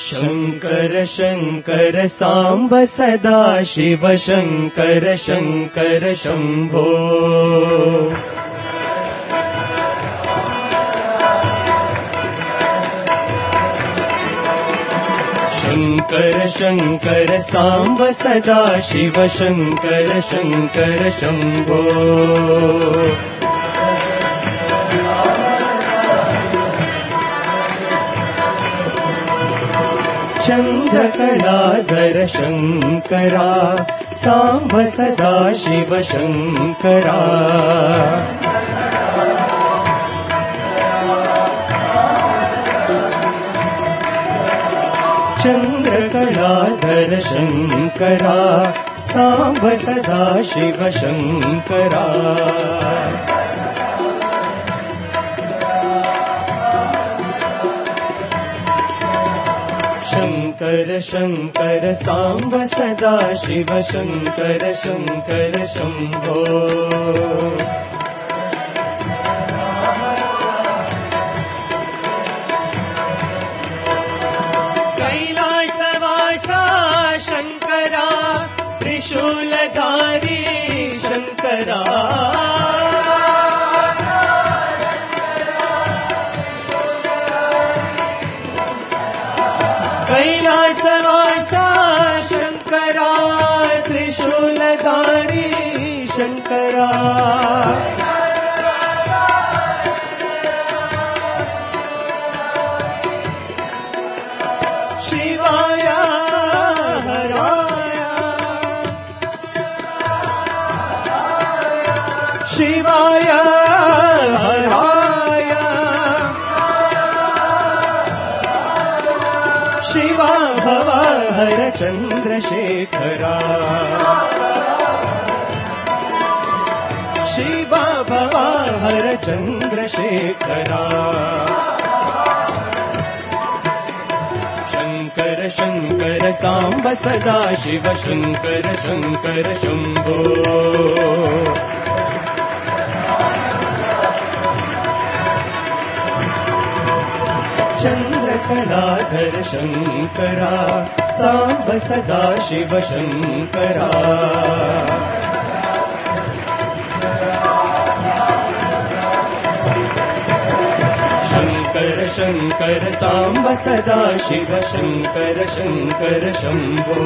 शङ्कर शङ्कर साम्ब सदा शिव शङ्कर शङ्कर शम्भो शङ्कर शङ्कर साम्ब सदा शिव शङ्कर शङ्कर शम्भो चन्द्रकलाधर शङ्करा साम्ब सदा शिव शङ्करा चन्द्रकलाधर शङ्करा साम्ब सदा शिव शङ्करा शङ्कर शङ्कर साम्ब सदा शिव शङ्कर शङ्कर शम्भो कैलासवासा शङ्करा त्रिशूलधारी शङ्करा कैलासवासा शङ्करा त्रिशूलधारी शङ्करा शिवाय हराय शिवाय हराय शिवा भवा हर चन्द्रशेखरा शिवा भवा हर चन्द्रशेखरा शङ्कर शङ्कर साम्ब सदा शिव शङ्कर शङ्कर शम्भो चन्द्रकलाधर शङ्करा साम्ब सदा शिव शङ्करा शङ्कर शङ्कर साम्ब सदा शिव शङ्कर शङ्कर शम्भो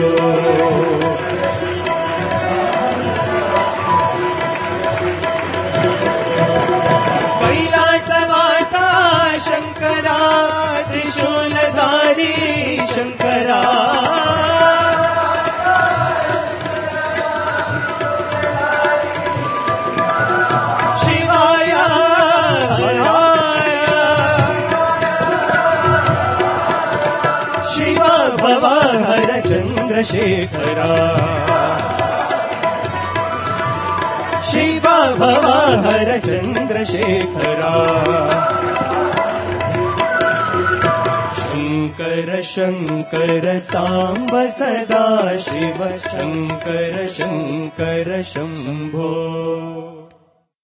कैलासवासा शङ्करा त्रिशूलधारी शङ्करा शिवाय हराय शिवा भवा हर चन्द्रशेखरा शिवा भवा हर चन्द्रशेखरा शङ्कर शङ्कर साम्ब सदा शिव शङ्कर शङ्कर शम्भो